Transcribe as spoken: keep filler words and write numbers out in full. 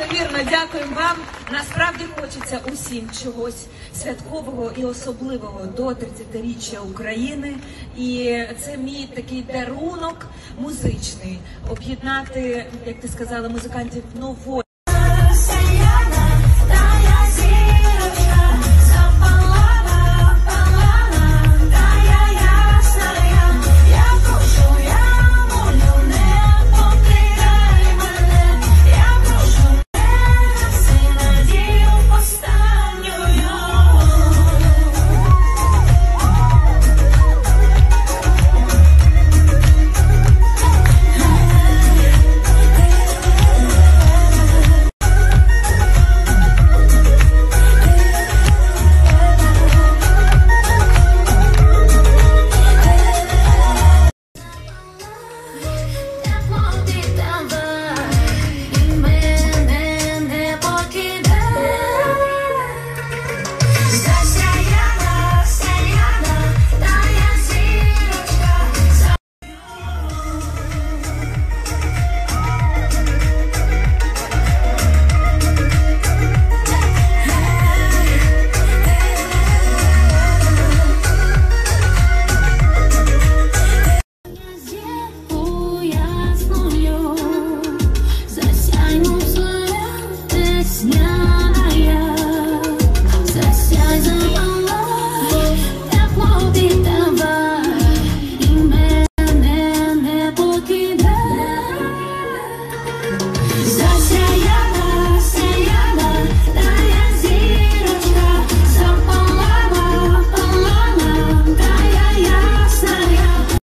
Неймовірно дякуємо вам. Насправді хочеться усім чогось святкового і особливого до тридцятиріччя України. І це мій такий дарунок музичний. Об'єднати, як ти сказала, музикантів нової.